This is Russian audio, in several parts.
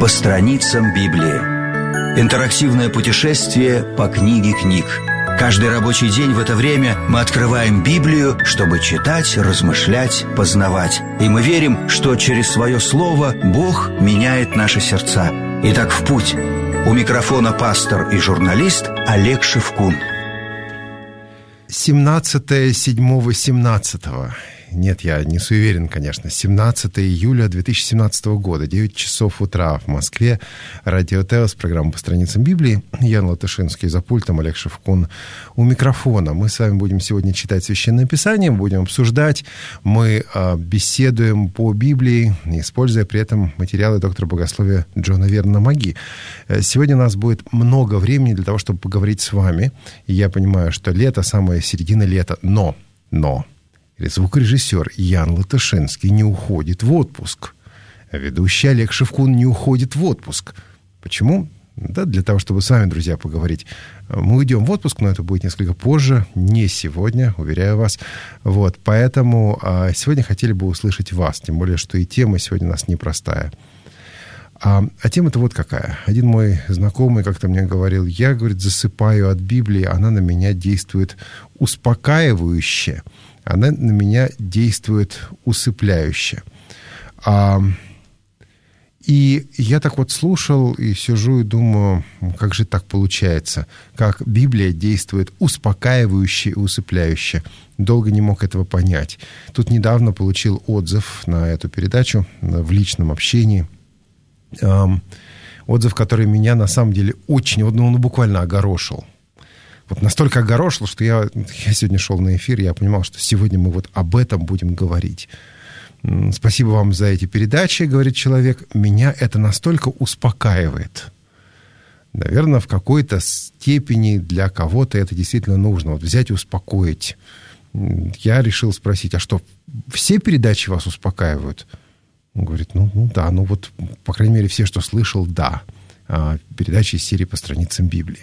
страницам Библии. Интерактивное путешествие по книге книг. Каждый рабочий день в это время мы открываем Библию, чтобы читать, размышлять, познавать. И мы верим, что через свое слово Бог меняет наши сердца. Итак, в путь. У микрофона пастор и журналист Олег Шевкун. 17.07.17. Нет, я не суеверен, конечно. 17 июля 2017 года, 9 часов утра в Москве. Радио Теос, программа «По страницам Библии». Ян Латышинский за пультом, Олег Шевкун у микрофона. Мы с вами будем сегодня читать Священное Писание, будем обсуждать. Мы беседуем по Библии, используя при этом материалы доктора богословия Джона Вернона Маги. Сегодня у нас будет много времени для того, чтобы поговорить с вами. И я понимаю, что лето, самая середина лета, но... Звукорежиссер Ян Латышинский не уходит в отпуск. Ведущий Олег Шевкун не уходит в отпуск. Почему? Да, для того, чтобы с вами, друзья, поговорить. Мы уйдем в отпуск, но это будет несколько позже, не сегодня, уверяю вас. Вот, поэтому сегодня хотели бы услышать вас, тем более, что и тема сегодня у нас непростая. А тема-то вот какая. Один мой знакомый как-то мне говорил, я, говорит, засыпаю от Библии, она на меня действует успокаивающе. Она на меня действует усыпляюще. И я так вот слушал и сижу и думаю, как же так получается? Как Библия действует успокаивающе и усыпляюще? Долго не мог этого понять. Тут недавно получил отзыв на эту передачу в личном общении. Отзыв, который меня на самом деле очень, буквально огорошил. Вот настолько огорошил, что я сегодня шел на эфир, я понимал, что сегодня мы вот об этом будем говорить. Спасибо вам за эти передачи, говорит человек. Меня это настолько успокаивает. Наверное, в какой-то степени для кого-то это действительно нужно. Вот взять и успокоить. Я решил спросить, а что, все передачи вас успокаивают? Он говорит, да, по крайней мере, все, что слышал, да. Передачи из серии «По страницам Библии».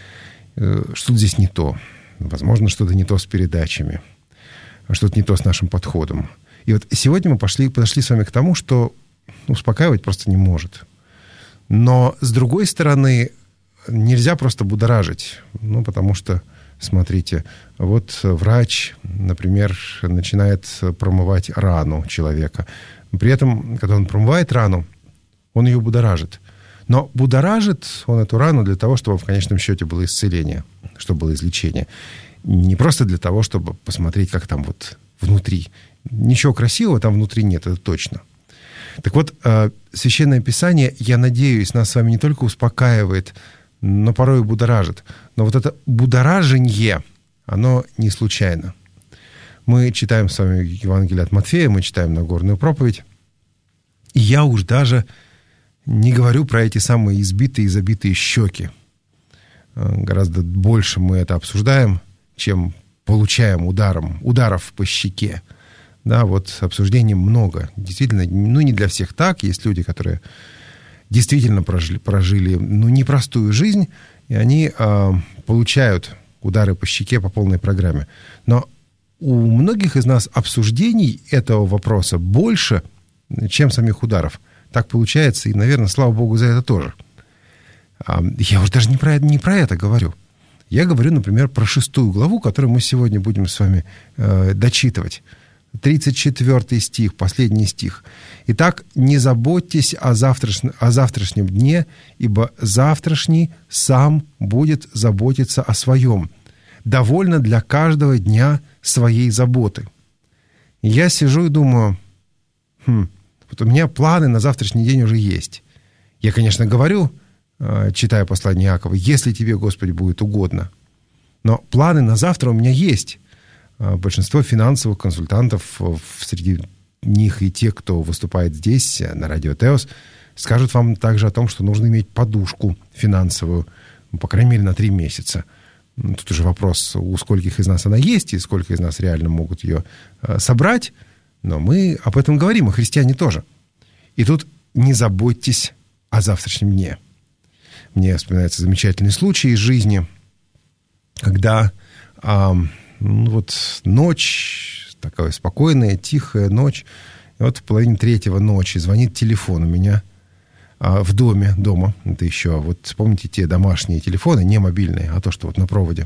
Что-то здесь не то. Возможно, что-то не то с передачами. Что-то не то с нашим подходом. И вот сегодня мы подошли с вами к тому, что успокаивать просто не может. Но, с другой стороны, нельзя просто будоражить. Потому что, смотрите, вот врач, например, начинает промывать рану человека. При этом, когда он промывает рану, он ее будоражит. Но будоражит он эту рану для того, чтобы в конечном счете было исцеление, чтобы было излечение. Не просто для того, чтобы посмотреть, как там вот внутри. Ничего красивого там внутри нет, это точно. Так вот, Священное Писание, я надеюсь, нас с вами не только успокаивает, но порой и будоражит. Но вот это будораженье, оно не случайно. Мы читаем с вами Евангелие от Матфея, мы читаем Нагорную проповедь. И я уж даже не говорю про эти самые избитые и забитые щеки. Гораздо больше мы это обсуждаем, чем получаем ударов по щеке. Да, вот обсуждений много. Действительно, не для всех так. Есть люди, которые действительно прожили непростую жизнь, и они получают удары по щеке по полной программе. Но у многих из нас обсуждений этого вопроса больше, чем самих ударов. Так получается, и, наверное, слава Богу за это тоже. Я уже даже не про это говорю. Я говорю, например, про 6 главу, которую мы сегодня будем с вами дочитывать. 34 стих, последний стих. «Итак, не заботьтесь о завтрашнем дне, ибо завтрашний сам будет заботиться о своем. Довольно для каждого дня своей заботы». И я сижу и думаю, вот у меня планы на завтрашний день уже есть. Я, конечно, говорю, читая послание Иакова, «Если тебе, Господи, будет угодно». Но планы на завтра у меня есть. Большинство финансовых консультантов, среди них и те, кто выступает здесь, на радио Теос, скажут вам также о том, что нужно иметь подушку финансовую, по крайней мере, на 3 месяца. Тут уже вопрос, у скольких из нас она есть, и сколько из нас реально могут ее собрать. Но мы об этом говорим, и христиане тоже. И тут не заботьтесь о завтрашнем дне. Мне вспоминается замечательный случай из жизни, когда ночь, такая спокойная, тихая ночь, и вот в половине 3 ночи звонит телефон у меня. в дома, это еще, вот помните те домашние телефоны, не мобильные, а то, что вот на проводе.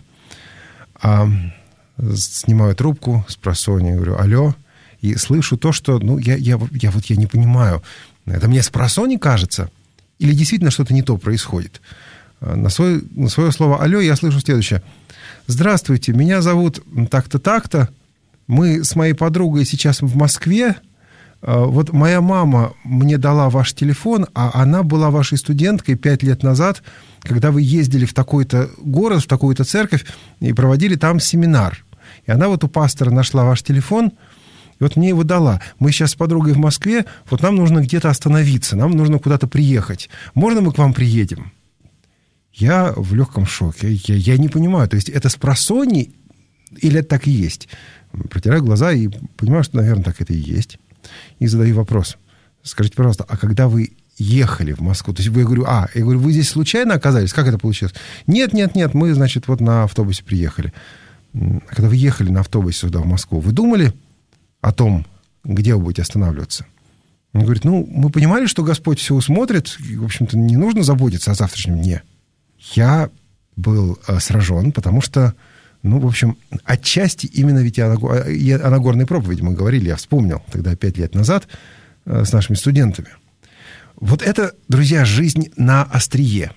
Снимаю трубку спросонья, говорю, алло, и слышу то, что, я не понимаю, это мне спросонья кажется, или действительно что-то не то происходит. На свое слово алло я слышу следующее. Здравствуйте, меня зовут так-то, так-то, мы с моей подругой сейчас в Москве. Вот моя мама мне дала ваш телефон, а она была вашей студенткой 5 лет назад, когда вы ездили в такой-то город, в такую-то церковь и проводили там семинар. И она вот у пастора нашла ваш телефон, и вот мне его дала. Мы сейчас с подругой в Москве, вот нам нужно где-то остановиться, нам нужно куда-то приехать. Можно мы к вам приедем? Я в легком шоке. Я не понимаю, то есть это спросонья или это так и есть? Протираю глаза и понимаю, что, наверное, так это и есть. И задаю вопрос. Скажите, пожалуйста, а когда вы ехали в Москву, то есть я говорю, вы здесь случайно оказались? Как это получилось? Нет, мы, значит, вот на автобусе приехали. А когда вы ехали на автобусе сюда, в Москву, вы думали о том, где вы будете останавливаться? Он говорит, мы понимали, что Господь все усмотрит, и, в общем-то, не нужно заботиться о завтрашнем дне. Я был сражен, потому что, в общем, отчасти именно ведь о Нагорной проповеди мы говорили, я вспомнил тогда 5 лет назад с нашими студентами. Вот это, друзья, жизнь на острие.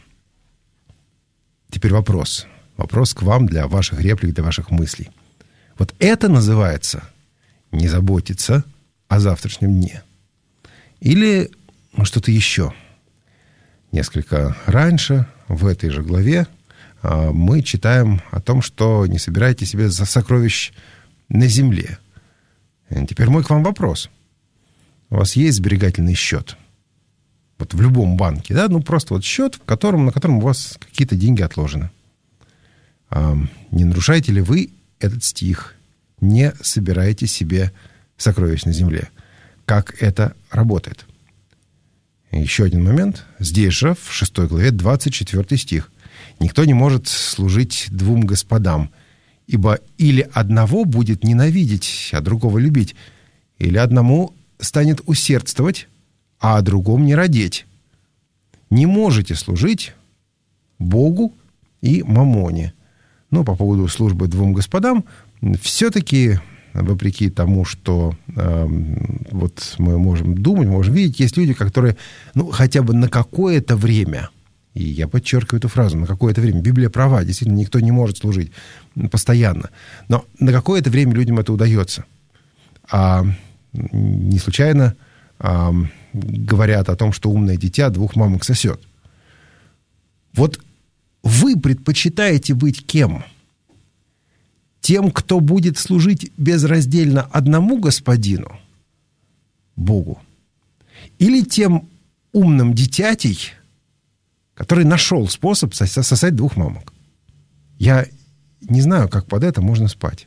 Теперь вопрос. Вопрос к вам для ваших реплик, для ваших мыслей. Вот это называется не заботиться о завтрашнем дне. Или что-то еще. Несколько раньше, в этой же главе, мы читаем о том, что не собирайте себе сокровищ на земле. Теперь мой к вам вопрос. У вас есть сберегательный счет? Вот в любом банке, да? Просто вот счет, на котором у вас какие-то деньги отложены. Не нарушаете ли вы этот стих? Не собирайте себе сокровищ на земле. Как это работает? Еще один момент. Здесь же, в 6 главе, 24 стих. «Никто не может служить двум господам, ибо или одного будет ненавидеть, а другого любить, или одному станет усердствовать, а о другом не радеть. Не можете служить Богу и мамоне». По поводу службы двум господам, все-таки, вопреки тому, что вот мы можем думать, можем видеть, есть люди, которые, хотя бы на какое-то время, и я подчеркиваю эту фразу, на какое-то время, Библия права, действительно, никто не может служить постоянно, но на какое-то время людям это удается. Не случайно говорят о том, что умное дитя 2 мамок сосет. Вот вы предпочитаете быть кем? Тем, кто будет служить безраздельно одному господину, Богу, или тем умным дитятей, который нашел способ сосать 2 мамок? Я не знаю, как под это можно спать.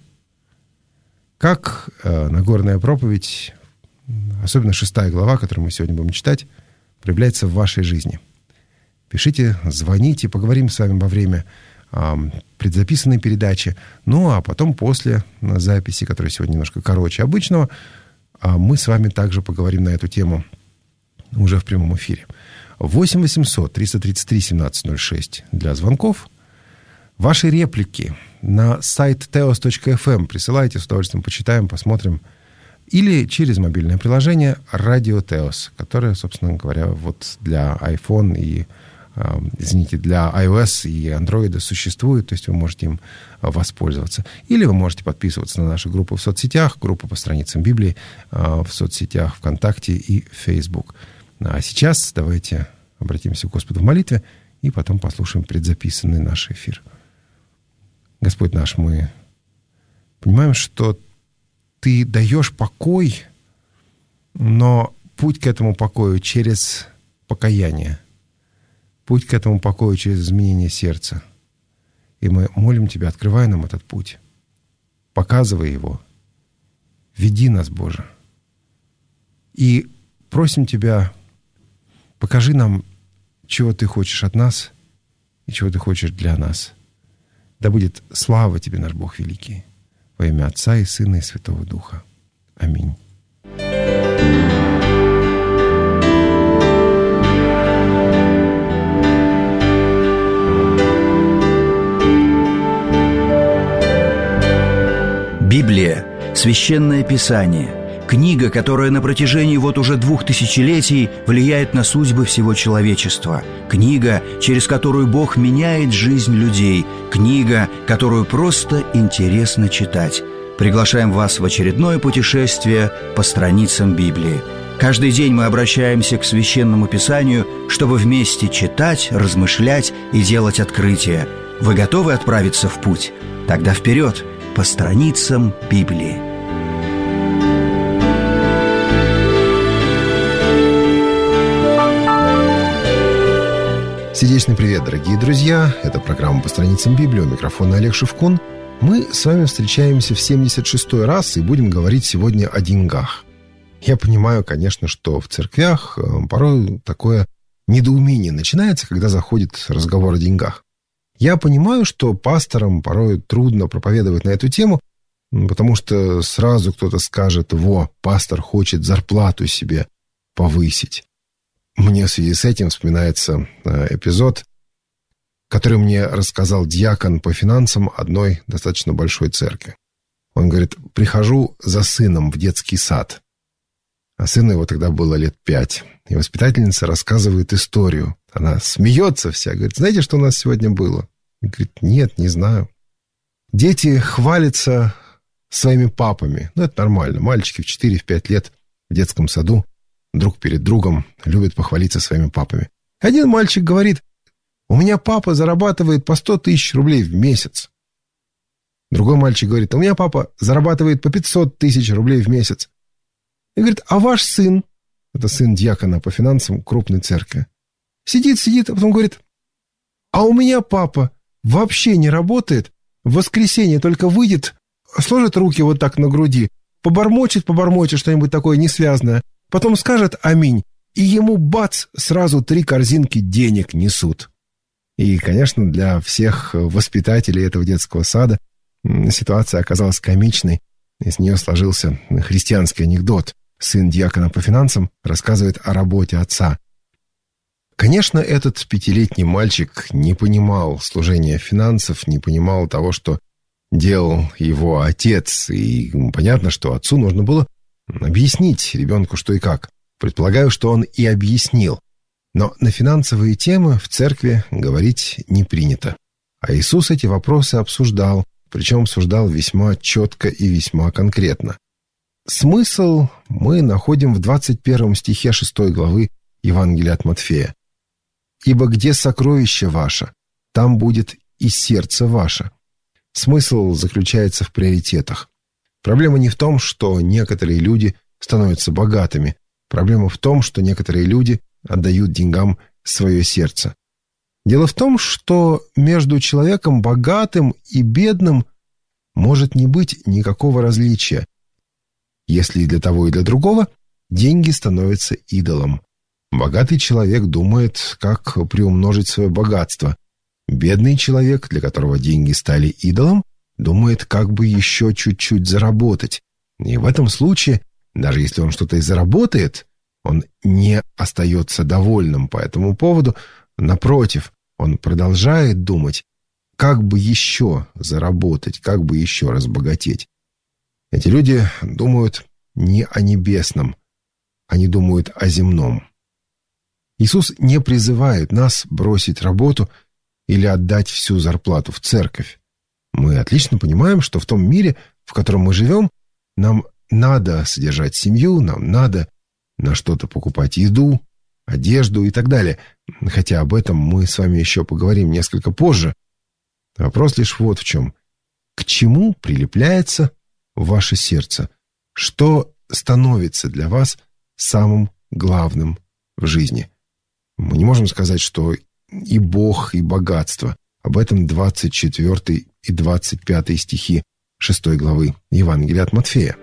Как Нагорная проповедь, особенно 6 глава, которую мы сегодня будем читать, проявляется в вашей жизни? Пишите, звоните, поговорим с вами во время предзаписанной передачи. А потом после записи, которая сегодня немножко короче обычного, мы с вами также поговорим на эту тему уже в прямом эфире. 8 800 333 1706 для звонков. Ваши реплики на сайт teos.fm присылайте, с удовольствием почитаем, посмотрим. Или через мобильное приложение «Радио Теос», которое, собственно говоря, вот для iPhone и для iOS и Android существует, то есть вы можете им воспользоваться. Или вы можете подписываться на наши группы в соцсетях, группы по страницам Библии в соцсетях ВКонтакте и Facebook. А сейчас давайте обратимся к Господу в молитве и потом послушаем предзаписанный наш эфир. Господь наш, мы понимаем, что Ты даешь покой, но путь к этому покою через покаяние. Путь к этому покою через изменение сердца. И мы молим Тебя, открывай нам этот путь. Показывай его. Веди нас, Боже. И просим Тебя, покажи нам, чего Ты хочешь от нас и чего Ты хочешь для нас. Да будет слава Тебе, наш Бог великий. Во имя Отца и Сына и Святого Духа. Аминь. Священное Писание – книга, которая на протяжении вот уже 2000 летий влияет на судьбы всего человечества. Книга, через которую Бог меняет жизнь людей. Книга, которую просто интересно читать. Приглашаем вас в очередное путешествие по страницам Библии. Каждый день мы обращаемся к Священному Писанию, чтобы вместе читать, размышлять и делать открытия. Вы готовы отправиться в путь? Тогда вперед, по страницам Библии. Сердечный привет, дорогие друзья! Это программа «По страницам Библии». У микрофона Олег Шевкун. Мы с вами встречаемся в 76-й раз и будем говорить сегодня о деньгах. Я понимаю, конечно, что в церквях порой такое недоумение начинается, когда заходит разговор о деньгах. Я понимаю, что пасторам порой трудно проповедовать на эту тему, потому что сразу кто-то скажет: «Во, пастор хочет зарплату себе повысить». Мне в связи с этим вспоминается эпизод, который мне рассказал диакон по финансам одной достаточно большой церкви. Он говорит: прихожу за сыном в детский сад. А сыну его тогда было лет 5. И воспитательница рассказывает историю. Она смеется вся, говорит: знаете, что у нас сегодня было? И говорит: нет, не знаю. Дети хвалятся своими папами. Ну, это нормально. Мальчики в 4-5 лет в детском саду друг перед другом любят похвалиться своими папами. Один мальчик говорит: у меня папа зарабатывает по 100 тысяч рублей в месяц. Другой мальчик говорит: у меня папа зарабатывает по 500 тысяч рублей в месяц. И говорит: а ваш сын, это сын диакона по финансам крупной церкви, сидит, а потом говорит: а у меня папа вообще не работает, в воскресенье только выйдет, сложит руки вот так на груди, побормочет что-нибудь такое несвязное, потом скажет аминь, и ему бац, сразу 3 корзинки денег несут. И, конечно, для всех воспитателей этого детского сада ситуация оказалась комичной. Из нее сложился христианский анекдот. Сын диакона по финансам рассказывает о работе отца. Конечно, этот 5-летний мальчик не понимал служения финансов, не понимал того, что делал его отец. И понятно, что отцу нужно было объяснить ребенку, что и как. Предполагаю, что он и объяснил. Но на финансовые темы в церкви говорить не принято. А Иисус эти вопросы обсуждал, причем обсуждал весьма четко и весьма конкретно. Смысл мы находим в 21 стихе 6 главы Евангелия от Матфея. «Ибо где сокровище ваше, там будет и сердце ваше». Смысл заключается в приоритетах. Проблема не в том, что некоторые люди становятся богатыми. Проблема в том, что некоторые люди отдают деньгам свое сердце. Дело в том, что между человеком богатым и бедным может не быть никакого различия. Если и для того, и для другого деньги становятся идолом. Богатый человек думает, как приумножить свое богатство. Бедный человек, для которого деньги стали идолом, думает, как бы еще чуть-чуть заработать. И в этом случае, даже если он что-то и заработает, он не остается довольным по этому поводу. Напротив, он продолжает думать, как бы еще заработать, как бы еще разбогатеть. Эти люди думают не о небесном, они думают о земном. Иисус не призывает нас бросить работу или отдать всю зарплату в церковь. Мы отлично понимаем, что в том мире, в котором мы живем, нам надо содержать семью, нам надо на что-то покупать еду, одежду и так далее. Хотя об этом мы с вами еще поговорим несколько позже. Вопрос лишь вот в чем. К чему прилепляется ваше сердце? Что становится для вас самым главным в жизни? Мы не можем сказать, что и Бог, и богатство. Об этом 24 и 25 стихи 6 главы Евангелия от Матфея.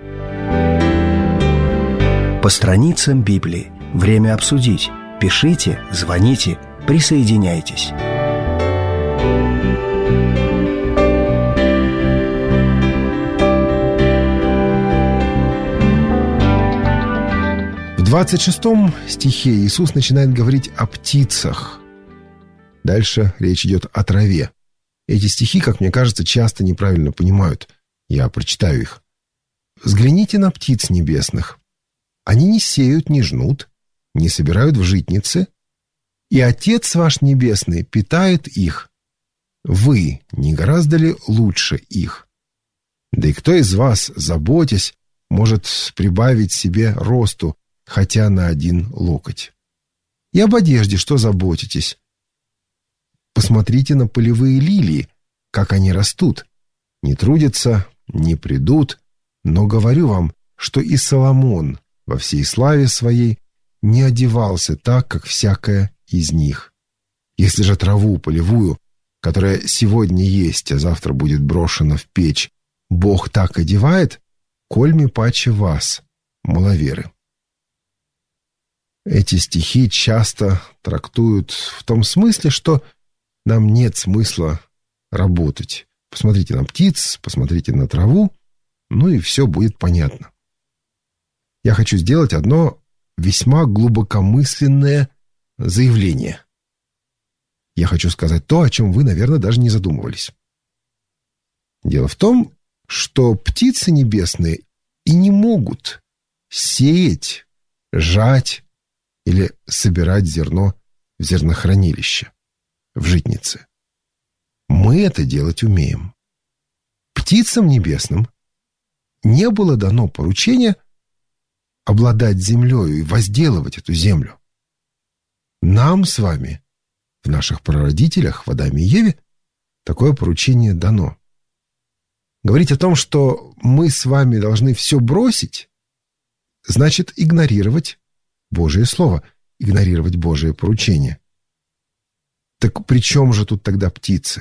По страницам Библии. Время обсудить. Пишите, звоните, присоединяйтесь. В 26 стихе Иисус начинает говорить о птицах. Дальше речь идет о траве. Эти стихи, как мне кажется, часто неправильно понимают. Я прочитаю их. Взгляните на птиц небесных. Они не сеют, не жнут, не собирают в житницы, и Отец ваш Небесный питает их. Вы не гораздо ли лучше их? Да и кто из вас, заботясь, может прибавить себе росту, хотя на 1 локоть? И об одежде что заботитесь? Посмотрите на полевые лилии, как они растут. Не трудятся, не придут, но говорю вам, что и Соломон во всей славе своей не одевался так, как всякая из них. Если же траву полевую, которая сегодня есть, а завтра будет брошена в печь, Бог так одевает, кольми паче вас, маловеры. Эти стихи часто трактуют в том смысле, что нам нет смысла работать. Посмотрите на птиц, посмотрите на траву, ну и все будет понятно. Я хочу сделать одно весьма глубокомысленное заявление. Я хочу сказать то, о чем вы, наверное, даже не задумывались. Дело в том, что птицы небесные и не могут сеять, жать или собирать зерно в зернохранилище, в житнице. Мы это делать умеем. Птицам небесным не было дано поручение обладать землею и возделывать эту землю. Нам с вами, в наших прародителях, в Адаме и Еве, такое поручение дано. Говорить о том, что мы с вами должны все бросить, значит игнорировать Божие Слово, игнорировать Божие поручение. Так при чем же тут тогда птицы?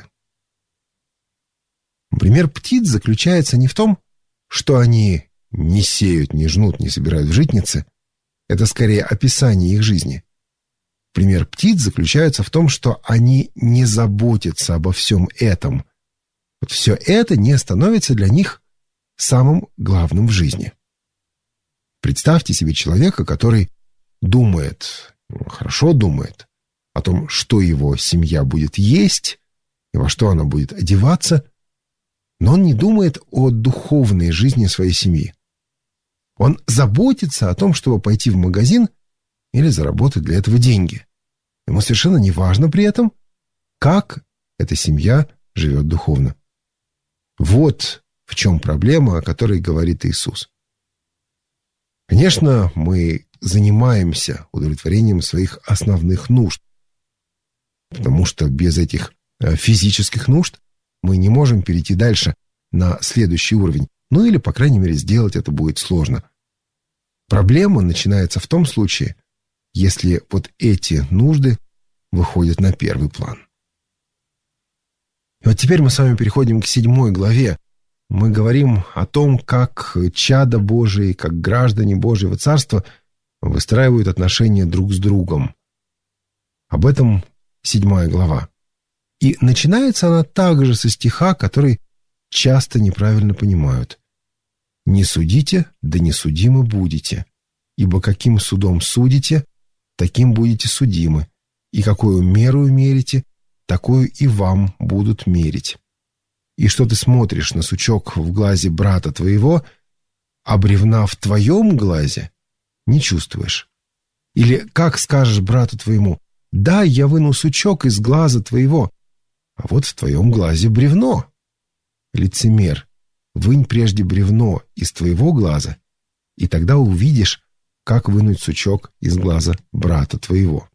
Пример птиц заключается не в том, что они не сеют, не жнут, не собирают в житнице. Это скорее описание их жизни. Пример птиц заключается в том, что они не заботятся обо всем этом. Вот все это не становится для них самым главным в жизни. Представьте себе человека, который думает, хорошо думает, о том, что его семья будет есть и во что она будет одеваться, но он не думает о духовной жизни своей семьи. Он заботится о том, чтобы пойти в магазин или заработать для этого деньги. Ему совершенно не важно при этом, как эта семья живет духовно. Вот в чем проблема, о которой говорит Иисус. Конечно, мы занимаемся удовлетворением своих основных нужд, потому что без этих физических нужд мы не можем перейти дальше на следующий уровень. Ну или, по крайней мере, сделать это будет сложно. Проблема начинается в том случае, если вот эти нужды выходят на первый план. И вот теперь мы с вами переходим к 7 главе. Мы говорим о том, как чада Божии, как граждане Божьего Царства выстраивают отношения друг с другом. Об этом 7 глава. И начинается она также со стиха, который часто неправильно понимают. «Не судите, да не судимы будете, ибо каким судом судите, таким будете судимы, и какую меру мерите, такую и вам будут мерить. И что ты смотришь на сучок в глазе брата твоего, а бревна в твоем глазе не чувствуешь? Или как скажешь брату твоему: дай, я выну сучок из глаза твоего, а вот в твоем глазе бревно? Лицемер, вынь прежде бревно из твоего глаза, и тогда увидишь, как вынуть сучок из глаза брата твоего».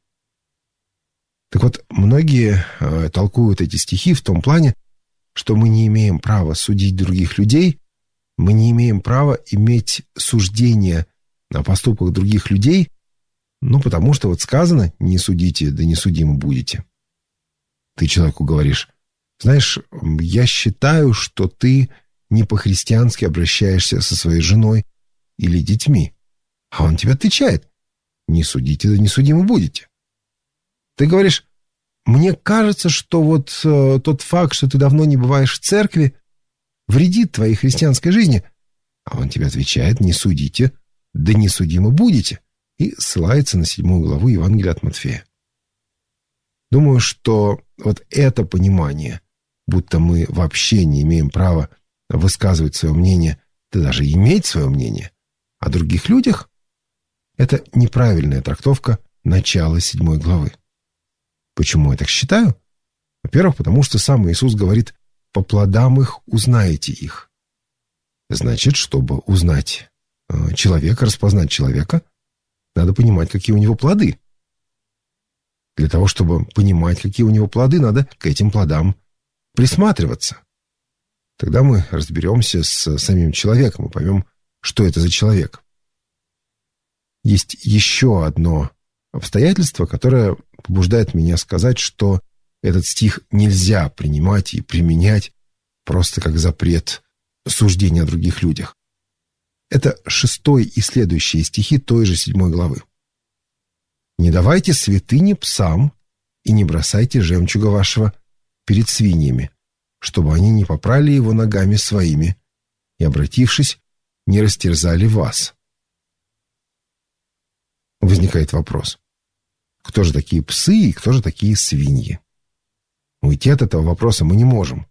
Так вот, многие толкуют эти стихи в том плане, что мы не имеем права судить других людей, мы не имеем права иметь суждения о поступках других людей, потому что вот сказано: «Не судите, да не судимы будете». Ты человеку говоришь: знаешь, я считаю, что ты не по-христиански обращаешься со своей женой или детьми. А он тебе отвечает: не судите, да не судимы будете. Ты говоришь: мне кажется, что вот тот факт, что ты давно не бываешь в церкви, вредит твоей христианской жизни. А он тебе отвечает: не судите, да не судимы будете. И ссылается на 7 главу Евангелия от Матфея. Думаю, что вот это понимание, будто мы вообще не имеем права высказывать свое мнение да даже иметь свое мнение о других людях — это неправильная трактовка начала 7 главы. Почему я так считаю? Во-первых, потому что сам Иисус говорит: «По плодам их узнаете их». Значит, чтобы узнать человека, распознать человека, надо понимать, какие у него плоды. Для того, чтобы понимать, какие у него плоды, надо к этим плодам присматриваться. Тогда мы разберемся с самим человеком и поймем, что это за человек. Есть еще одно обстоятельство, которое побуждает меня сказать, что этот стих нельзя принимать и применять просто как запрет суждения о других людях. Это 6 и следующие стихи той же 7 главы. «Не давайте святыни псам и не бросайте жемчуга вашего перед свиньями, чтобы они не попрали его ногами своими и, обратившись, не растерзали вас». Возникает вопрос: кто же такие псы и кто же такие свиньи? Уйти от этого вопроса мы не можем.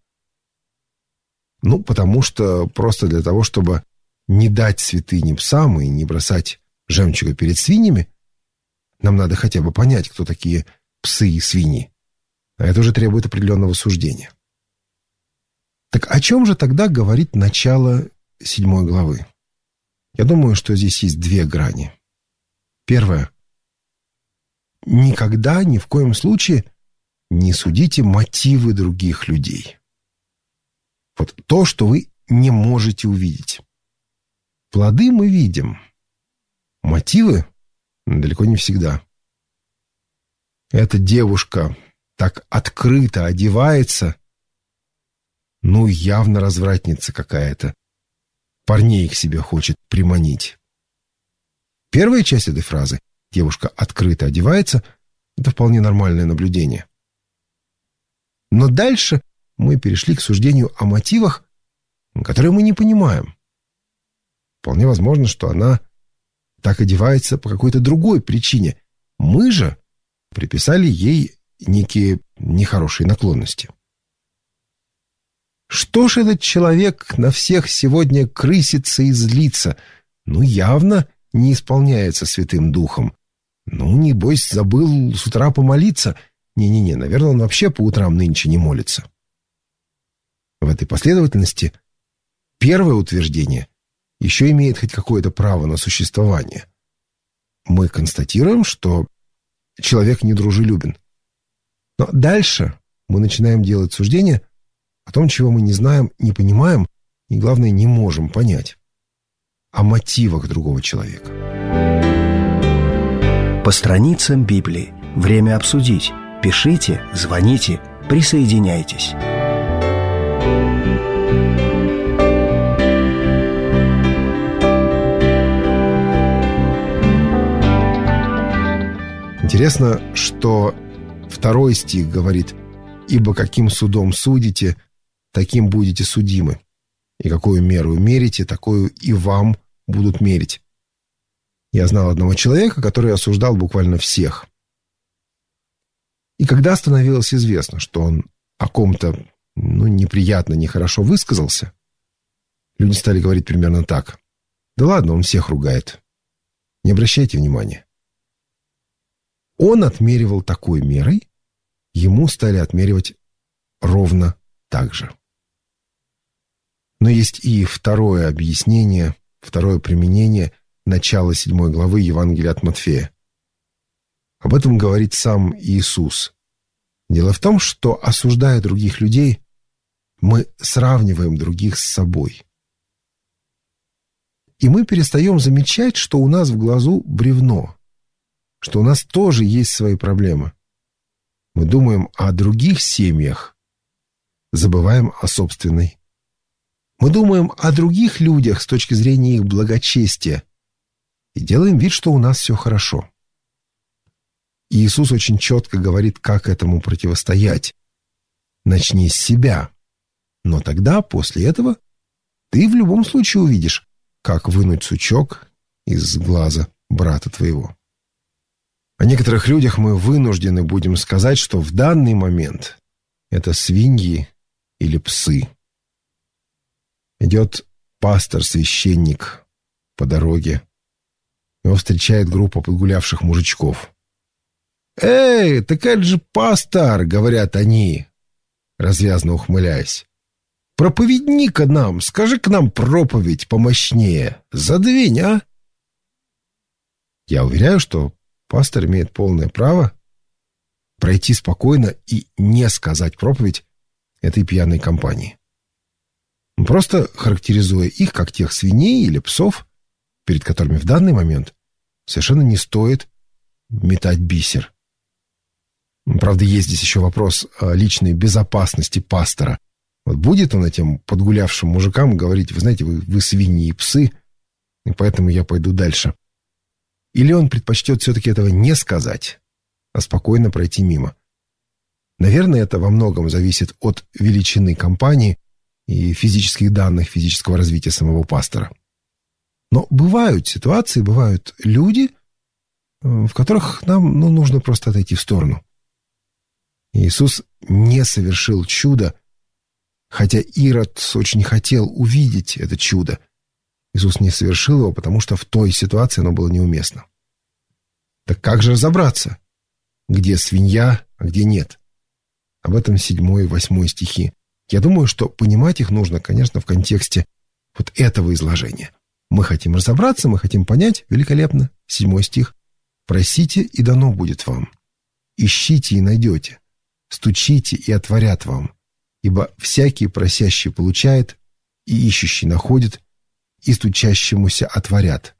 Потому что просто для того, чтобы не дать святыни псам и не бросать жемчуга перед свиньями, нам надо хотя бы понять, кто такие псы и свиньи. А это уже требует определенного суждения. Так о чем же тогда говорит начало 7 главы? Я думаю, что здесь есть 2 грани. Первое. Никогда, ни в коем случае не судите мотивы других людей. Вот то, что вы не можете увидеть. Плоды мы видим. Мотивы далеко не всегда. Эта девушка так открыто одевается, явно развратница какая-то. Парней к себе хочет приманить. Первая часть этой фразы «девушка открыто одевается» — это вполне нормальное наблюдение. Но дальше мы перешли к суждению о мотивах, которые мы не понимаем. Вполне возможно, что она так одевается по какой-то другой причине. Мы же приписали ей некие нехорошие наклонности. Что ж этот человек на всех сегодня крысится и злится? Явно не исполняется Святым Духом. Небось, забыл с утра помолиться. Не-не-не, наверное, он вообще по утрам нынче не молится. В этой последовательности первое утверждение еще имеет хоть какое-то право на существование. Мы констатируем, что человек недружелюбен. Но дальше мы начинаем делать суждения о том, чего мы не знаем, не понимаем и, главное, не можем понять. О мотивах другого человека. По страницам Библии. Время обсудить. Пишите, звоните, присоединяйтесь. Интересно, что 2 стих говорит: «Ибо каким судом судите, таким будете судимы, и какую меру мерите, такую и вам будут мерить». Я знал одного человека, который осуждал буквально всех. И когда становилось известно, что он о ком-то неприятно, нехорошо высказался, люди стали говорить примерно так: «Да ладно, он всех ругает. Не обращайте внимания». Он отмеривал такой мерой, ему стали отмеривать ровно так же. Но есть и второе объяснение, второе применение начала 7 главы Евангелия от Матфея. Об этом говорит сам Иисус. Дело в том, что, осуждая других людей, мы сравниваем других с собой. И мы перестаем замечать, что у нас в глазу бревно, что у нас тоже есть свои проблемы. Мы думаем о других семьях, забываем о собственной. Мы думаем о других людях с точки зрения их благочестия и делаем вид, что у нас все хорошо. И Иисус очень четко говорит, как этому противостоять. Начни с себя. Но тогда, после этого, ты в любом случае увидишь, как вынуть сучок из глаза брата твоего. О некоторых людях мы вынуждены будем сказать, что в данный момент это свиньи или псы. Идет пастор-священник по дороге. Его встречает группа подгулявших мужичков. «Эй, так это же пастор!» — говорят они, развязно ухмыляясь. «Проповедни-ка нам, скажи к нам проповедь помощнее. Задвинь, а?» Я уверяю, что пастор имеет полное право пройти спокойно и не сказать проповедь этой пьяной компании. Просто характеризуя их как тех свиней или псов, перед которыми в данный момент совершенно не стоит метать бисер. Правда, есть здесь еще вопрос о личной безопасности пастора. Вот будет он этим подгулявшим мужикам говорить: вы знаете, вы свиньи и псы, и поэтому я пойду дальше. Или он предпочтет все-таки этого не сказать, а спокойно пройти мимо. Наверное, это во многом зависит от величины компании и физических данных, физического развития самого пастора. Но бывают ситуации, бывают люди, в которых нам нужно просто отойти в сторону. Иисус не совершил чудо, хотя Ирод очень хотел увидеть это чудо. Иисус не совершил его, потому что в той ситуации оно было неуместно. Так как же разобраться, где свинья, а где нет? Об этом 7 и 8 стихи. Я думаю, что понимать их нужно, конечно, в контексте вот этого изложения. Мы хотим разобраться, мы хотим понять. Великолепно. 7 стих. «Просите, и дано будет вам. Ищите, и найдете. Стучите, и отворят вам. Ибо всякий просящий получает, и ищущий находит, и стучащемуся отворят».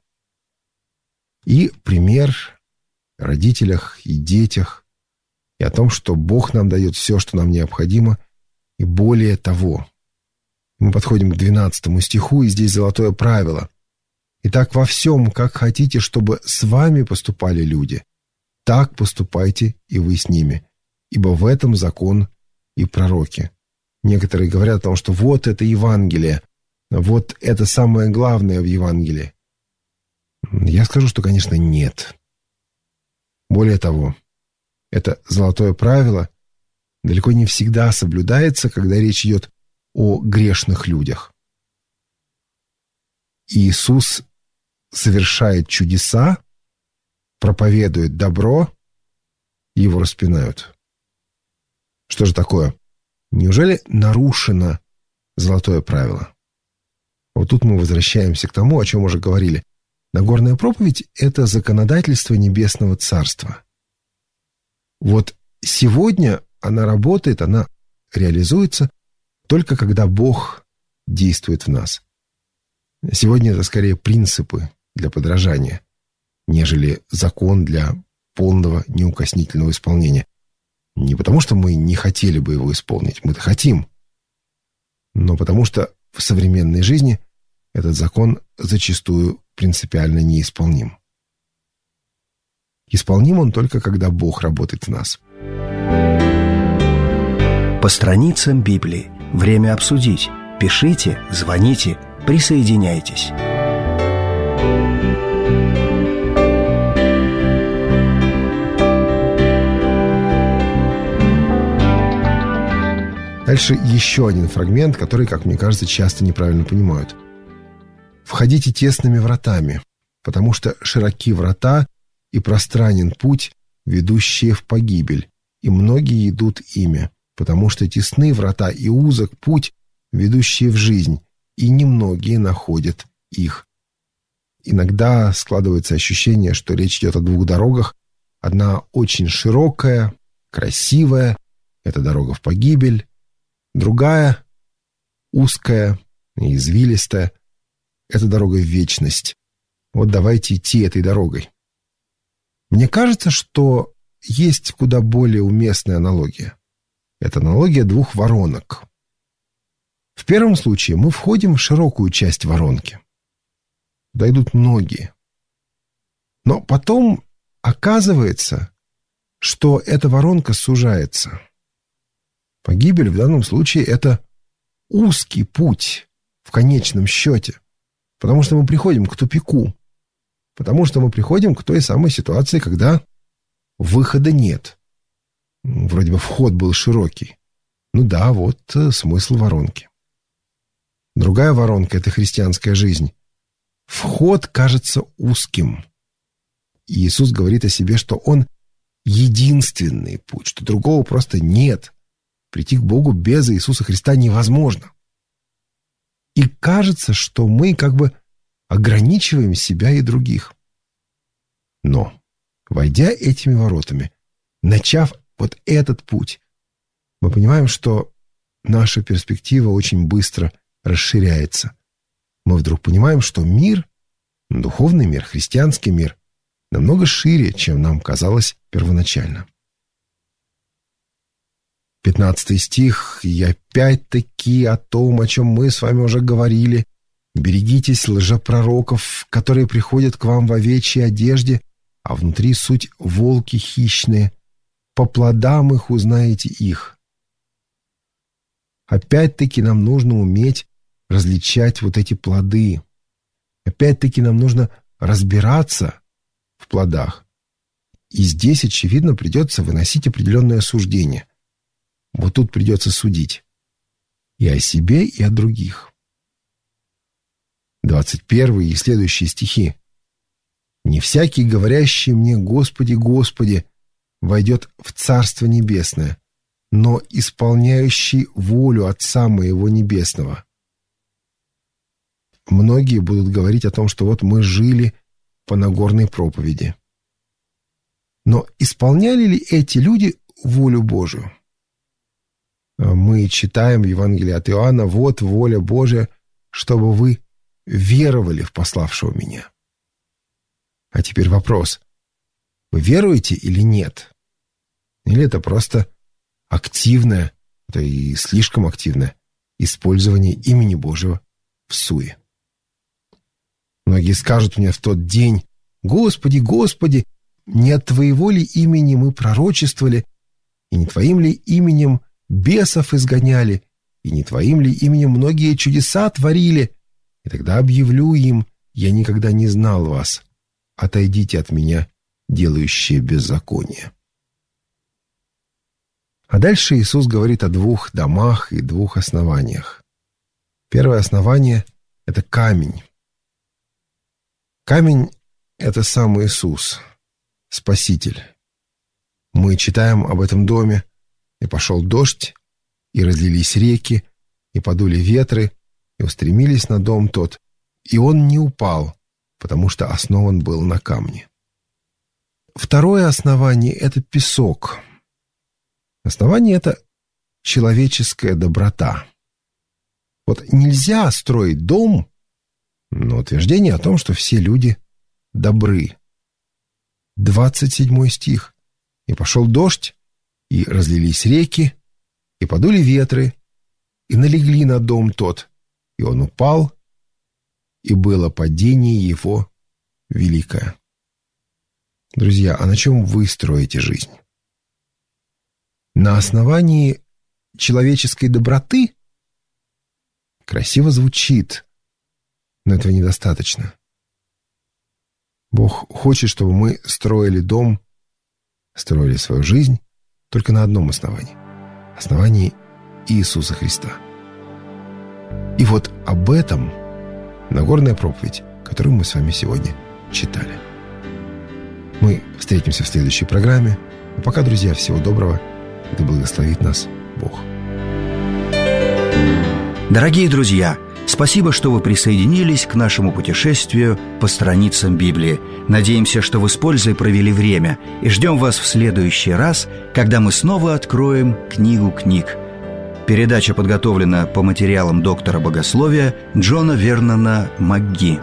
И пример о родителях и детях, и о том, что Бог нам дает все, что нам необходимо, и более того. Мы подходим к 12 стиху, и здесь золотое правило. «Итак, во всем, как хотите, чтобы с вами поступали люди, так поступайте и вы с ними, ибо в этом закон и пророки». Некоторые говорят о том, что вот это Евангелие, вот это самое главное в Евангелии. Я скажу, что, конечно, нет. Более того, это золотое правило далеко не всегда соблюдается, когда речь идет о грешных людях. Иисус совершает чудеса, проповедует добро, и его распинают. Что же такое? Неужели нарушено золотое правило? Вот тут мы возвращаемся к тому, о чем уже говорили. Нагорная проповедь – это законодательство Небесного Царства. Вот сегодня она работает, она реализуется только когда Бог действует в нас. Сегодня это скорее принципы для подражания, нежели закон для полного неукоснительного исполнения. Не потому, что мы не хотели бы его исполнить, мы-то хотим, но потому что в современной жизни этот закон зачастую принципиально неисполним. Исполним он только, когда Бог работает в нас. По страницам Библии. Время обсудить. Пишите, звоните, присоединяйтесь. Дальше еще один фрагмент, который, как мне кажется, часто неправильно понимают. «Входите тесными вратами, потому что широки врата и пространен путь, ведущие в погибель, и многие идут ими, потому что тесны врата и узок путь, ведущие в жизнь, и немногие находят их». Иногда складывается ощущение, что речь идет о двух дорогах. Одна очень широкая, красивая, это дорога в погибель. Другая, узкая и извилистая, это дорога в вечность. Вот давайте идти этой дорогой. Мне кажется, что есть куда более уместная аналогия. Это аналогия двух воронок. В первом случае мы входим в широкую часть воронки. Туда идут многие. Но потом оказывается, что эта воронка сужается. Погибель в данном случае – это узкий путь в конечном счете, потому что мы приходим к тупику, потому что мы приходим к той самой ситуации, когда выхода нет. Вроде бы вход был широкий. Ну да, вот смысл воронки. Другая воронка — это христианская жизнь. Вход кажется узким. И Иисус говорит о себе, что Он единственный путь, что другого просто нет. Прийти к Богу без Иисуса Христа невозможно. И кажется, что мы как бы ограничиваем себя и других. Но, войдя этими воротами, начав вот этот путь, мы понимаем, что наша перспектива очень быстро расширяется. Мы вдруг понимаем, что мир, духовный мир, христианский мир, намного шире, чем нам казалось первоначально. 15 стих, и опять-таки о том, о чем мы с вами уже говорили. «Берегитесь лжепророков, которые приходят к вам в овечьей одежде, а внутри суть волки хищные. По плодам их узнаете их». Опять-таки нам нужно уметь различать вот эти плоды. Опять-таки нам нужно разбираться в плодах. И здесь, очевидно, придется выносить определенное суждение. Вот тут придется судить. И о себе, и о других. 21 и следующие стихи. «Не всякий, говорящий мне: Господи, Господи, войдет в Царство Небесное, но исполняющий волю Отца Моего Небесного». Многие будут говорить о том, что вот мы жили по Нагорной проповеди. Но исполняли ли эти люди волю Божию? Мы читаем в Евангелии от Иоанна: «Вот воля Божия, чтобы вы веровали в пославшего меня». А теперь вопрос: вы веруете или нет? Или это просто активное, да и слишком активное использование имени Божьего всуе? Многие скажут мне в тот день: «Господи, Господи, не от Твоего ли имени мы пророчествовали, и не Твоим ли именем бесов изгоняли, и не Твоим ли именем многие чудеса творили?» И тогда объявлю им: «Я никогда не знал вас. Отойдите от меня, делающие беззаконие». А дальше Иисус говорит о 2 домах и 2 основаниях. Первое основание — это камень. Камень — это сам Иисус, Спаситель. Мы читаем об этом доме: «И пошел дождь, и разлились реки, и подули ветры, и устремились на дом тот, и он не упал, потому что основан был на камне». Второе основание — это песок. Основание — это человеческая доброта. Вот нельзя строить дом, но утверждение о том, что все люди добры. 27 стих. «И пошел дождь, и разлились реки, и подули ветры, и налегли на дом тот, и он упал, и было падение его великое». Друзья, а на чем вы строите жизнь? На основании человеческой доброты? Красиво звучит, но этого недостаточно. Бог хочет, чтобы мы строили дом, строили свою жизнь только на одном основании. Основании Иисуса Христа. И вот об этом Нагорная проповедь, которую мы с вами сегодня читали. Мы встретимся в следующей программе. А пока, друзья, всего доброго. И да благословит нас Бог. Дорогие друзья, спасибо, что вы присоединились к нашему путешествию по страницам Библии. Надеемся, что вы с пользой провели время, и ждем вас в следующий раз, когда мы снова откроем книгу книг. Передача подготовлена по материалам доктора богословия Джона Вернона МакГи.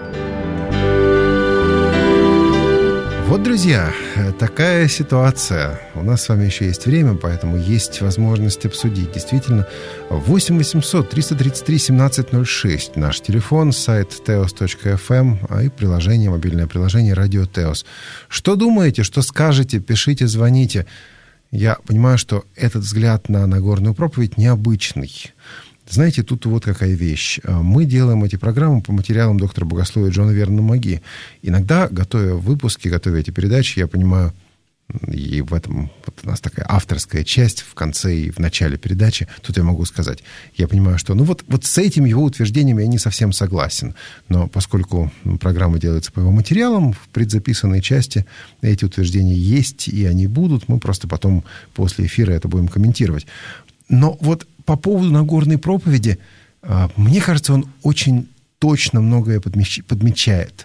Вот, друзья, такая ситуация. У нас с вами еще есть время, поэтому есть возможность обсудить. Действительно, 8 800 333 1706 наш телефон, сайт teos.fm, а и приложение, мобильное приложение «Радио Теос». Что думаете, что скажете, пишите, звоните. Я понимаю, что этот взгляд на Нагорную проповедь необычный. Знаете, тут вот какая вещь. Мы делаем эти программы по материалам доктора богословия Джона Вернона МакГи. Иногда, готовя выпуски, готовя эти передачи, я понимаю, и в этом вот у нас такая авторская часть в конце и в начале передачи. Тут я могу сказать, я понимаю, что вот с этим его утверждением я не совсем согласен. Но поскольку программа делается по его материалам, в предзаписанной части эти утверждения есть, и они будут. Мы просто потом после эфира это будем комментировать. Но вот по поводу Нагорной проповеди, мне кажется, он очень точно многое подмечает.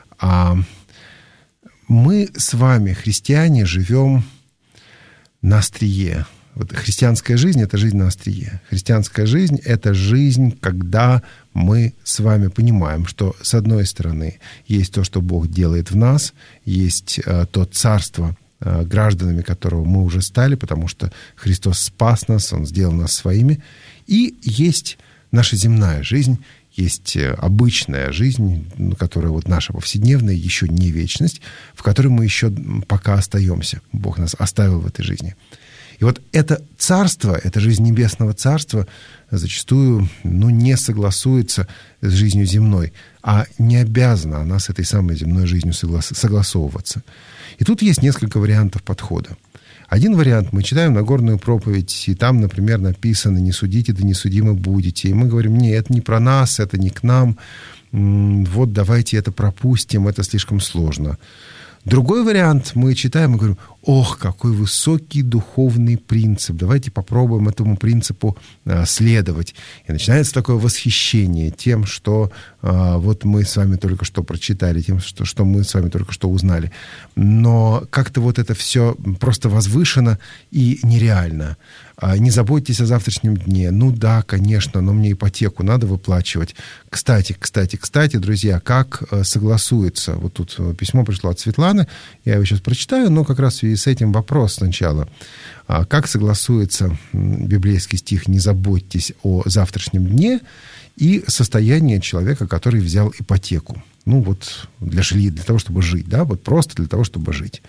Мы с вами, христиане, живем на острие. Вот христианская жизнь – это жизнь на острие. Христианская жизнь – это жизнь, когда мы с вами понимаем, что, с одной стороны, есть то, что Бог делает в нас, есть то царство, гражданами которого мы уже стали, потому что Христос спас нас, Он сделал нас своими, и есть наша земная жизнь, есть обычная жизнь, которая вот наша повседневная, еще не вечность, в которой мы еще пока остаемся. Бог нас оставил в этой жизни. И вот это царство, эта жизнь небесного царства зачастую не согласуется с жизнью земной, а не обязана она с этой самой земной жизнью согласовываться. И тут есть несколько вариантов подхода. Один вариант, мы читаем Нагорную проповедь, и там, например, написано «Не судите, да не судимы будете». И мы говорим, нет, это не про нас, это не к нам, вот давайте это пропустим, это слишком сложно. Другой вариант, мы читаем и говорим, ох, какой высокий духовный принцип, давайте попробуем этому принципу следовать. И начинается такое восхищение тем, что вот мы с вами только что прочитали, тем, что мы с вами только что узнали. Но как-то вот это все просто возвышено и нереально. Не заботьтесь о завтрашнем дне. Ну да, конечно, но мне ипотеку надо выплачивать. Кстати, друзья, как согласуется? Вот тут письмо пришло от Светланы, я его сейчас прочитаю, но как раз в связи с этим вопрос сначала. Как согласуется библейский стих «Не заботьтесь о завтрашнем дне» и состояние человека, который взял ипотеку? Ну вот для того, чтобы жить, да, вот просто для того, чтобы жить.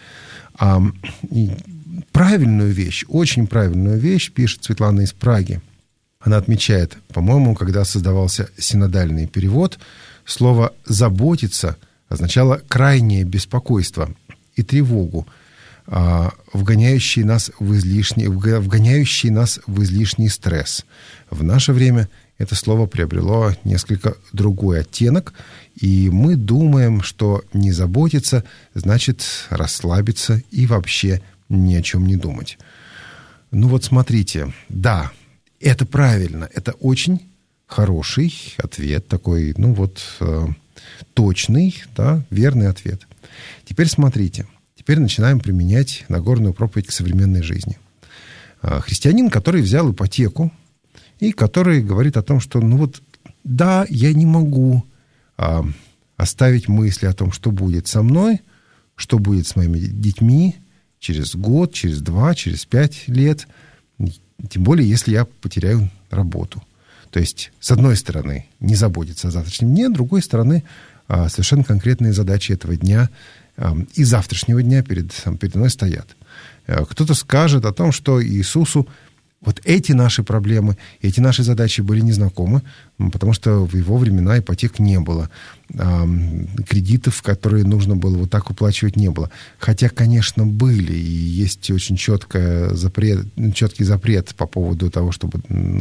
Правильную вещь, очень правильную вещь пишет Светлана из Праги. Она отмечает, по-моему, когда создавался синодальный перевод, слово «заботиться» означало крайнее беспокойство и тревогу, вгоняющий нас в излишний стресс. В наше время это слово приобрело несколько другой оттенок, и мы думаем, что не заботиться значит расслабиться и вообще ни о чем не думать. Ну вот смотрите, да, это правильно, это очень хороший ответ, такой, точный, да, верный ответ. Теперь смотрите, теперь начинаем применять Нагорную проповедь к современной жизни. Христианин, который взял ипотеку, и который говорит о том, что, да, я не могу оставить мысли о том, что будет со мной, что будет с моими детьми через год, через 2, через 5 лет, тем более, если я потеряю работу. То есть, с одной стороны, не заботиться о завтрашнем дне, с другой стороны, совершенно конкретные задачи этого дня и завтрашнего дня передо мной стоят. Кто-то скажет о том, что Иисусу вот эти наши проблемы, эти наши задачи были незнакомы, потому что в его времена ипотек не было. Кредитов, которые нужно было вот так выплачивать, не было. Хотя, конечно, были. И есть очень четкий запрет по поводу того, чтобы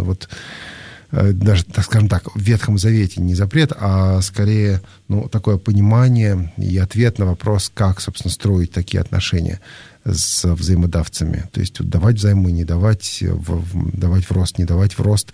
даже, так скажем так, в Ветхом Завете не запрет, а скорее такое понимание и ответ на вопрос, как, собственно, строить такие отношения с взаимодавцами. То есть давать взаймы, не давать, давать в рост, не давать в рост.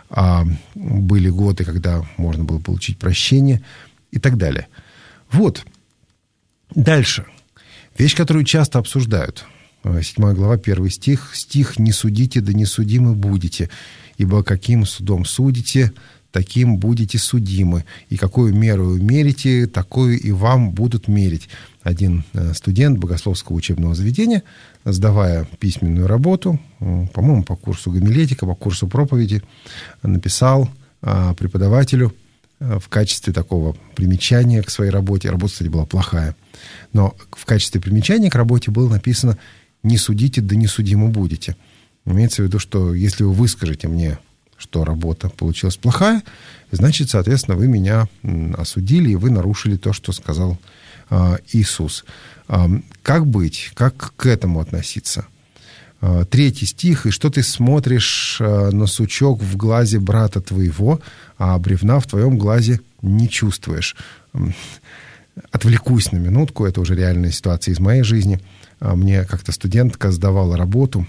Были годы, когда можно было получить прощение и так далее. Вот. Дальше. Вещь, которую часто обсуждают. 7 глава, 1 стих. Стих «Не судите, да не судимы будете, ибо каким судом судите, таким будете судимы, и какую меру мерите, такую и вам будут мерить». Один студент богословского учебного заведения, сдавая письменную работу, по-моему, по курсу гомилетика, по курсу проповеди, написал преподавателю в качестве такого примечания к своей работе. Работа, кстати, была плохая. Но в качестве примечания к работе было написано «Не судите, да не судимы будете». Имеется в виду, что если вы выскажете мне, что работа получилась плохая, значит, соответственно, вы меня осудили, и вы нарушили то, что сказал Иисус. Как быть? Как к этому относиться? 3 стих. «И что ты смотришь на сучок в глазе брата твоего, а бревна в твоем глазе не чувствуешь?» Отвлекусь на минутку, это уже реальная ситуация из моей жизни. Мне как-то студентка сдавала работу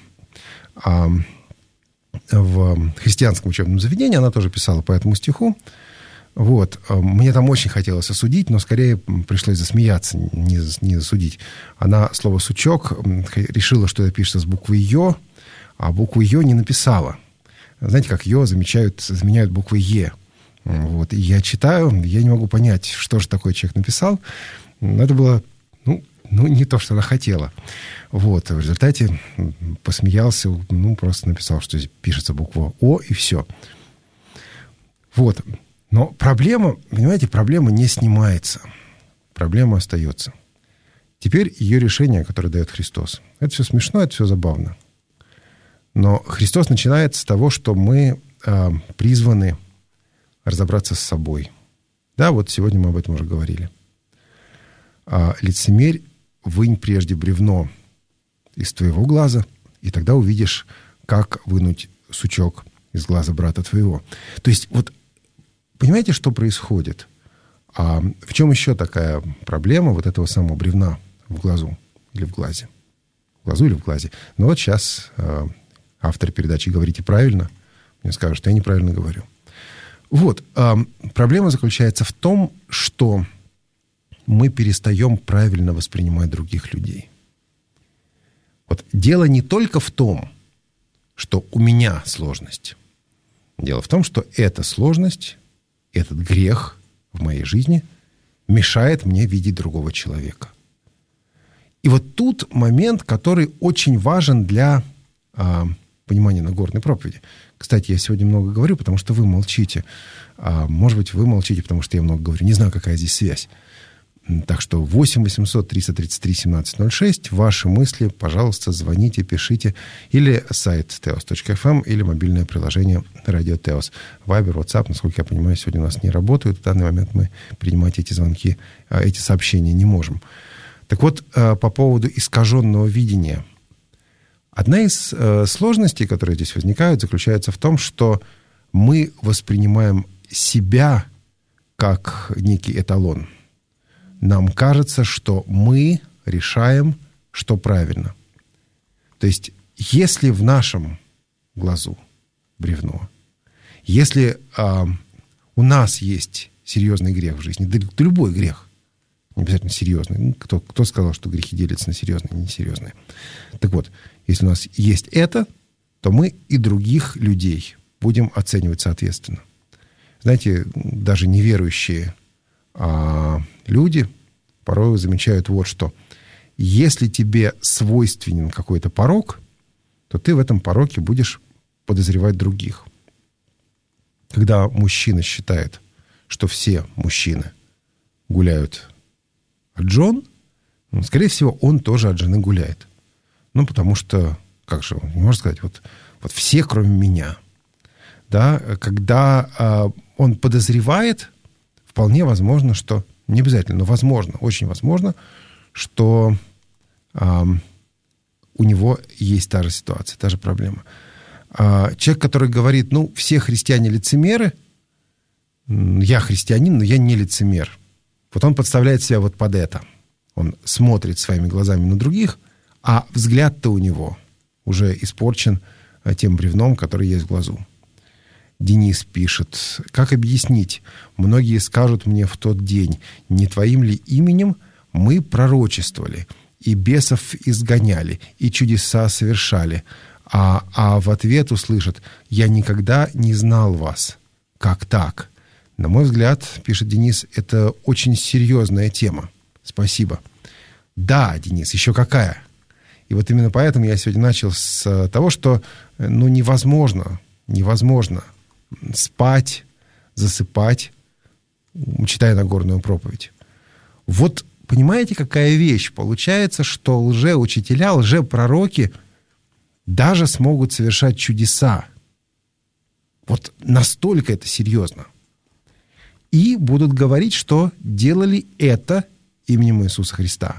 в христианском учебном заведении, она тоже писала по этому стиху. Вот. Мне там очень хотелось осудить, но скорее пришлось засмеяться, не засудить. Она слово «сучок» решила, что это пишется с буквой «ё», а букву «ё» не написала. Знаете, как «ё» заменяют буквой «е». Вот. И я читаю, я не могу понять, что же такой человек написал. Это было, не то, что она хотела. Вот. В результате посмеялся, просто написал, что здесь пишется буква «о», и все. Вот. Но проблема, понимаете, проблема не снимается. Проблема остается. Теперь ее решение, которое дает Христос. Это все смешно, это все забавно. Но Христос начинает с того, что мы призваны разобраться с собой. Да, вот сегодня мы об этом уже говорили. Лицемерь, вынь прежде бревно из твоего глаза, и тогда увидишь, как вынуть сучок из глаза брата твоего. То есть вот понимаете, что происходит? В чем еще такая проблема вот этого самого бревна в глазу или в глазе? В глазу или в глазе? Но вот сейчас автор передачи «Говорите правильно» мне скажет, что я неправильно говорю. Вот. Проблема заключается в том, что мы перестаем правильно воспринимать других людей. Вот дело не только в том, что у меня сложность. Дело в том, что эта сложность, этот грех в моей жизни мешает мне видеть другого человека. И вот тут момент, который очень важен для понимания Нагорной проповеди. Кстати, я сегодня много говорю, потому что вы молчите. Может быть, вы молчите, потому что я много говорю. Не знаю, какая здесь связь. Так что 8 800 333 1706. Ваши мысли, пожалуйста, звоните, пишите. Или сайт teos.fm, или мобильное приложение Радио Теос. Вайбер, WhatsApp, насколько я понимаю, сегодня у нас не работают. В данный момент мы принимать эти звонки, эти сообщения не можем. Так вот, по поводу искаженного видения. Одна из сложностей, которые здесь возникают, заключается в том, что мы воспринимаем себя как некий эталон. Нам кажется, что мы решаем, что правильно. То есть, если в нашем глазу бревно, если у нас есть серьезный грех в жизни, да любой грех, не обязательно серьезный. Кто сказал, что грехи делятся на серьезные и несерьезные? Так вот, если у нас есть это, то мы и других людей будем оценивать соответственно. Знаете, даже неверующие люди порой замечают вот что. Если тебе свойственен какой-то порок, то ты в этом пороке будешь подозревать других. Когда мужчина считает, что все мужчины гуляют от жен, скорее всего, он тоже от жены гуляет. Потому что, как же, не можно сказать, вот все, кроме меня. Да? Когда он подозревает, вполне возможно, что, не обязательно, но возможно, очень возможно, что у него есть та же ситуация, та же проблема. Человек, который говорит, все христиане лицемеры, я христианин, но я не лицемер. Вот он подставляет себя вот под это. Он смотрит своими глазами на других, а взгляд-то у него уже испорчен тем бревном, который есть в глазу. Денис пишет, как объяснить? Многие скажут мне в тот день, не твоим ли именем мы пророчествовали, и бесов изгоняли, и чудеса совершали, а в ответ услышат, я никогда не знал вас. Как так? На мой взгляд, пишет Денис, это очень серьезная тема. Спасибо. Да, Денис, еще какая? И вот именно поэтому я сегодня начал с того, что невозможно спать, засыпать, читая Нагорную проповедь. Вот понимаете, какая вещь? Получается, что лжеучителя, лжепророки даже смогут совершать чудеса. Вот настолько это серьезно. И будут говорить, что делали это именем Иисуса Христа.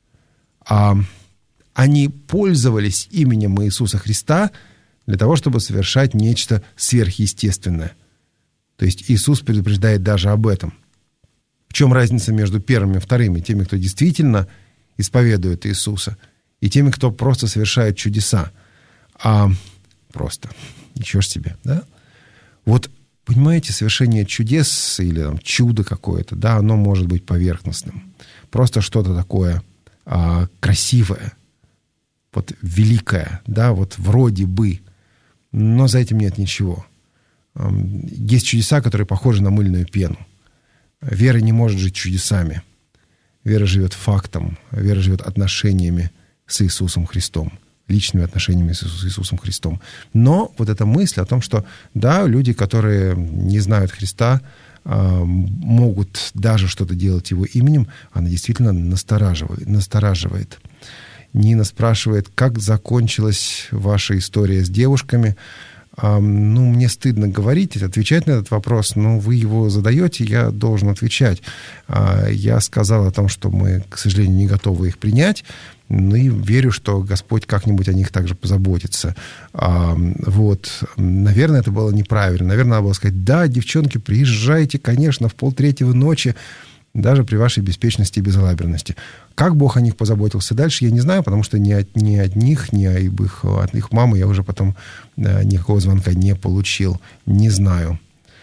Они пользовались именем Иисуса Христа для того, чтобы совершать нечто сверхъестественное. То есть Иисус предупреждает даже об этом. В чем разница между первыми и вторыми? Теми, кто действительно исповедует Иисуса, и теми, кто просто совершает чудеса. Просто. Ничего ж себе, да? Вот, понимаете, совершение чудес или там, чудо какое-то, да, оно может быть поверхностным. Просто что-то такое красивое, вот великое, да, вот вроде бы, но за этим нет ничего. Есть чудеса, которые похожи на мыльную пену. Вера не может жить чудесами. Вера живет фактом, вера живет отношениями с Иисусом Христом, личными отношениями с Иисусом Христом. Но вот эта мысль о том, что, да, люди, которые не знают Христа, могут даже что-то делать Его именем, она действительно настораживает. Нина спрашивает, как закончилась ваша история с девушками? Мне стыдно говорить, отвечать на этот вопрос, но вы его задаете, я должен отвечать. Я сказал о том, что мы, к сожалению, не готовы их принять, но и верю, что Господь как-нибудь о них также позаботится. Вот. Наверное, это было неправильно. Наверное, надо было сказать, да, девчонки, приезжайте, конечно, в 2:30 ночи, даже при вашей беспечности и безалаберности. Как Бог о них позаботился дальше, я не знаю, потому что ни от них, ни от их мамы я уже потом никакого звонка не получил. Не знаю.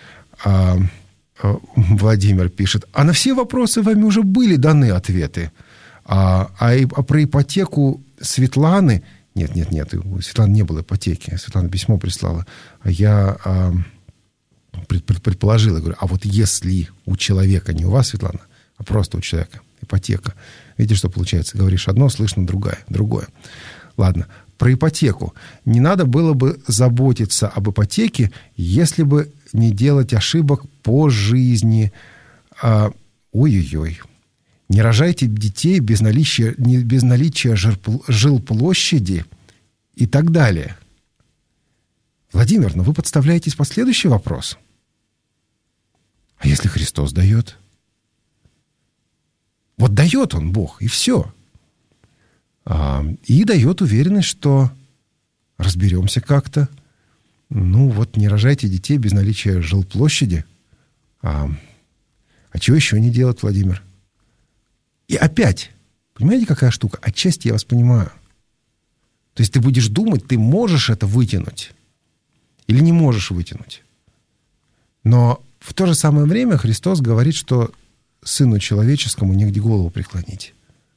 Владимир пишет, на все вопросы вами уже были даны ответы. Про ипотеку Светланы... Нет, у Светланы не было ипотеки. Светлана письмо прислала. Я предположил, я говорю, вот если у человека, не у вас, Светлана, а просто у человека ипотека, видишь, что получается? Говоришь одно, слышно другое. Ладно, про ипотеку. Не надо было бы заботиться об ипотеке, если бы не делать ошибок по жизни. Ой-ой-ой. Не рожайте детей без наличия жилплощади и так далее. Владимир, вы подставляетесь под следующий вопрос. А если Христос дает? Вот дает Он, Бог, и все. И дает уверенность, что разберемся как-то. Не рожайте детей без наличия жилплощади. А чего еще не делать, Владимир? И опять, понимаете, какая штука? Отчасти я вас понимаю. То есть ты будешь думать, ты можешь это вытянуть или не можешь вытянуть. Но в то же самое время Христос говорит, что Сыну Человеческому негде голову преклонить.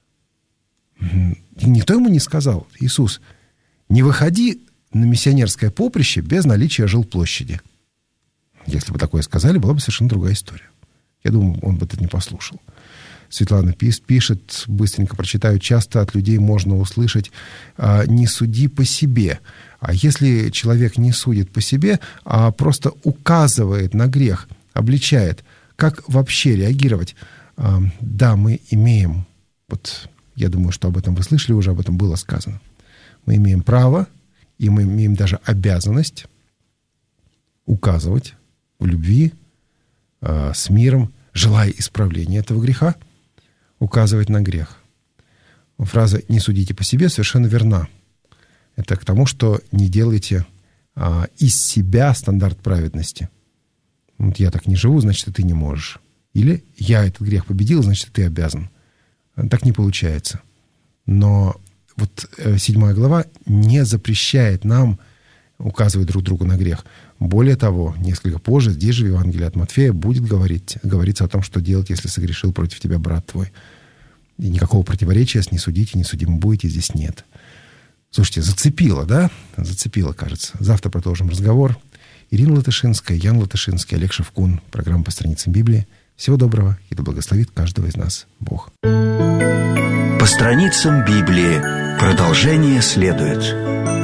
И никто ему не сказал, Иисус, не выходи на миссионерское поприще без наличия жилплощади. Если бы такое сказали, была бы совершенно другая история. Я думаю, он бы это не послушал. Светлана пишет, быстренько прочитаю, часто от людей можно услышать «не суди по себе». А если человек не судит по себе, а просто указывает на грех, обличает, как вообще реагировать? Да, мы имеем, я думаю, что об этом вы слышали уже, об этом было сказано. Мы имеем право, и мы имеем даже обязанность указывать в любви, с миром, желая исправления этого греха, указывать на грех. Фраза «не судите по себе» совершенно верна. Это к тому, что не делайте из себя стандарт праведности. Я так не живу, значит, и ты не можешь. Или я этот грех победил, значит, и ты обязан. Так не получается. Но 7 глава не запрещает нам указывать друг другу на грех. Более того, несколько позже, здесь же в Евангелии от Матфея будет говориться о том, что делать, если согрешил против тебя брат твой. И никакого противоречия с «не судите, не судимы будете» здесь нет. Слушайте, зацепило, да? Зацепило, кажется. Завтра продолжим разговор. Ирина Латышинская, Ян Латышинский, Олег Шевкун. Программа «По страницам Библии». Всего доброго, и да благословит каждого из нас Бог. По страницам Библии. Продолжение следует.